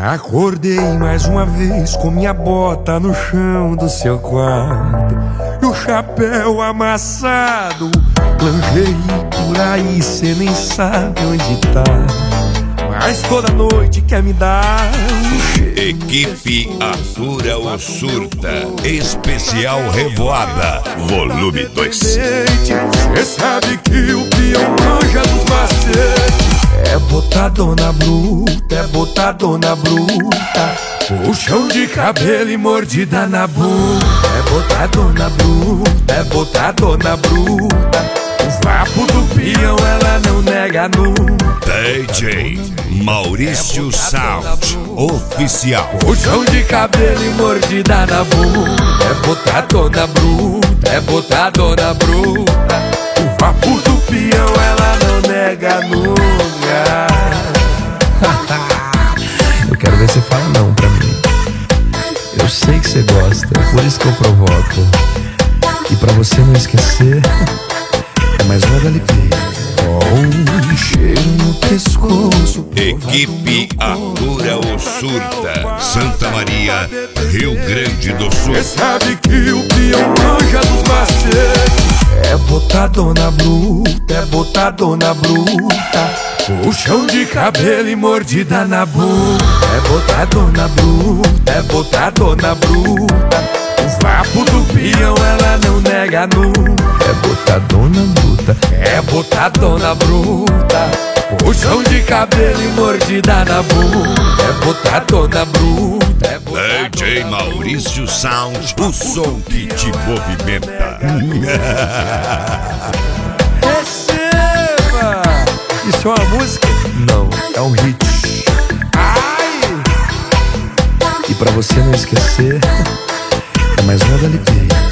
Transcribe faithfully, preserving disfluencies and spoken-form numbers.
Acordei mais uma vez com minha bota no chão do seu quarto e o chapéu amassado. Planejei por aí, cê nem sabe onde tá, mas toda noite quer me dar um cheiro. Equipe Atura ou Surta, especial Revoada, volume dois. Cê sabe que o peão manja dos macetes. É botadona bruta, é botadona bruta, puxão de cabelo e mordida na bunda. É botadona bruta, é botadona bruta, o vapo do peão ela não nega nunca. D J Maurício Sound Oficial. Puxão de cabelo e mordida na bunda. É botadona bruta, é botadona bruta, o vapo do peão ela não nega nunca. Eu quero ver você falar não pra mim. Eu sei que você gosta, por isso que eu provoco. E pra você não esquecer, é mais uma galipeira. Oh, um cheiro no pescoço. Equipe Atura ou Surta, Santa Maria, Rio Grande do Sul. Cê sabe que o peão manja dos macetes. É botadona bruta, é botadona bruta, puxão de cabelo e mordida na bunda. É botadona bruta, é botadona bruta, o vapo do peão ela não nega nunca. É botadona bruta, é botadona bruta, puxão de cabelo e mordida na bunda. É botadona bruta, é botadona D J Maurício Sound, o som que te movimenta. Receba! Isso é uma música? não, é um hit. Ai! E pra você não esquecer, é mais uma galipeira.